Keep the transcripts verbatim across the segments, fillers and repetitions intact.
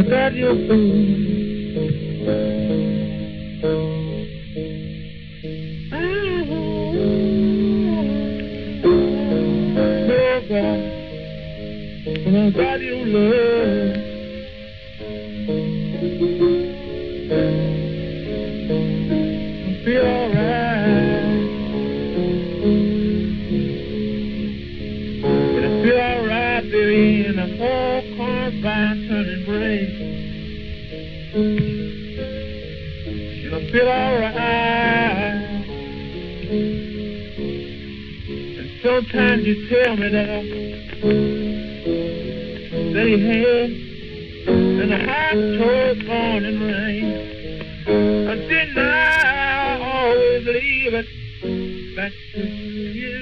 got your food. When I got your love, I feel alright. And I feel alright, baby, in a whole cornfield turning gray. And I feel alright. And sometimes you tell me that they had in a hot, cold morning rain. And didn't I always leave it back to you?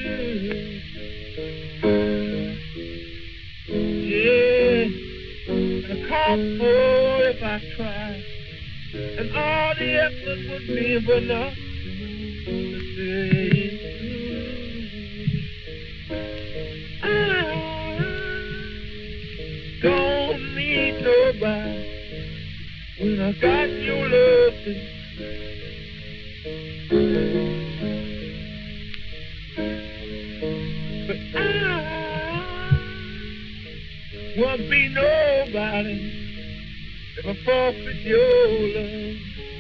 Yeah, and I can't fall if I try, and all the effort would be for nothing to say. Don't need nobody when I got your love. But I won't be nobody if I forfeit your love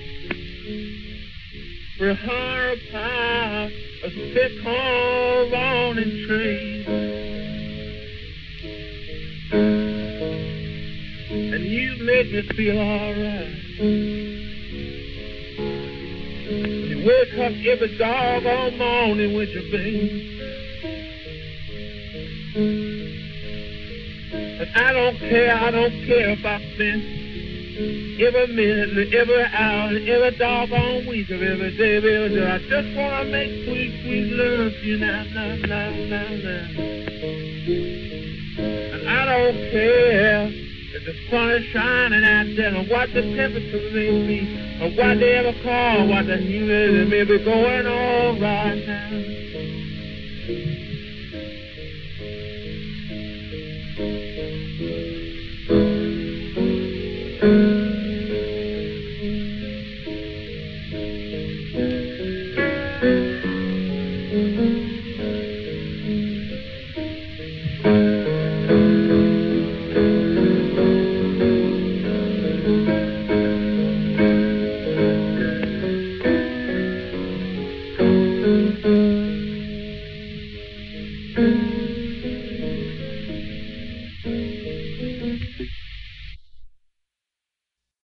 for a hundred pounds of thick corn on and tree. And you make me feel alright. You wake up every doggone morning with your baby. And I don't care, I don't care if I spend every minute, every hour, every doggone week of every day, every day. I just want to make sweet, sweet love to you now, now, now, now, now. And I don't care if the sun is shining out there, or what the temperature may be, or what they ever call, what the humidity may be going on right now.